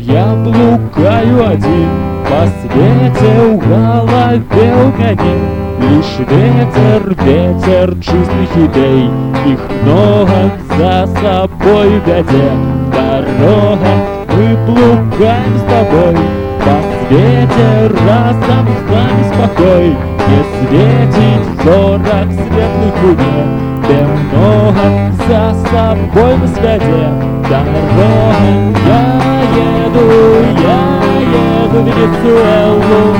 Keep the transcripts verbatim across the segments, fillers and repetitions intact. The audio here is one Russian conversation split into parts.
Я блукаю один по свете, в голове у меня лишь ветер, ветер чистых идей. Их много за собой ведет дорога. Мы блукаем с тобой по свете, разом с нами спокой. Не светит сорок светлых луне, где много за собой мы сведем дорога. Я еду, я еду в Венесуэлу.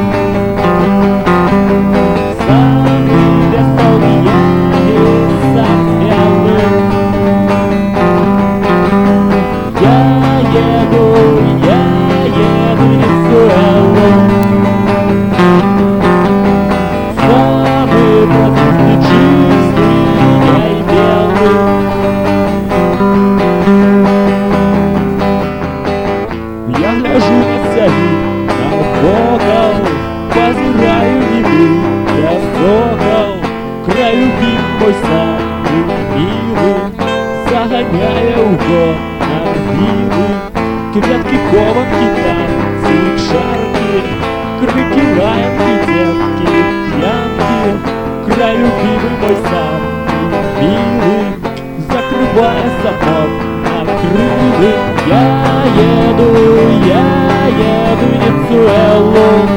Самый веселый я и сам смелый. Я еду, я еду в Венесуэлу. Самый воздушный, чистый я и белый. Я гляжу на цари, на вокал, позираю Невы. Я сокол, край любим мой самый милый, загоняя угон на рвилы. Кветки, кованки, танцы, шарки, крики, лаянки, детки, пьянки. Край любимый мой самый милый, закрывая замок накрылый. Я еду, я еду в Венесуэлу.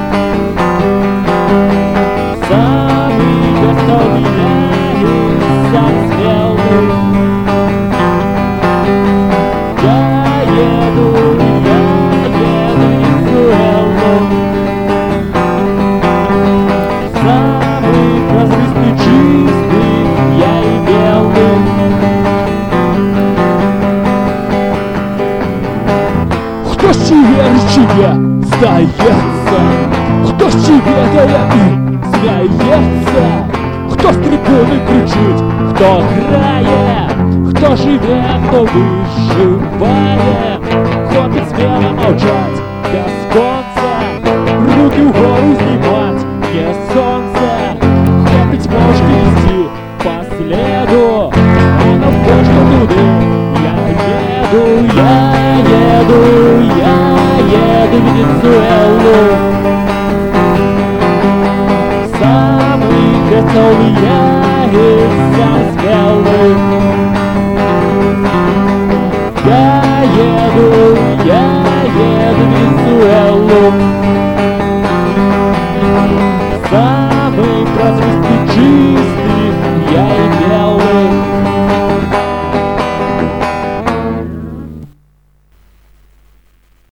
Самый веселый я и сам смелый. Я еду, я еду в Венесуэлу. Самый прозрачный, чистый я и белый. Кто северчине сдается, кто с чебедая и смеется, кто с трибуны кричит, кто играет, кто живет, кто выживает. Хватит смело молчать без конца, руки в гору снимать, не солнце. Хватит мошки вести по следу, а на почту туды. Я еду, я еду, я еду в Венесуэлу. Самый веселый я и сам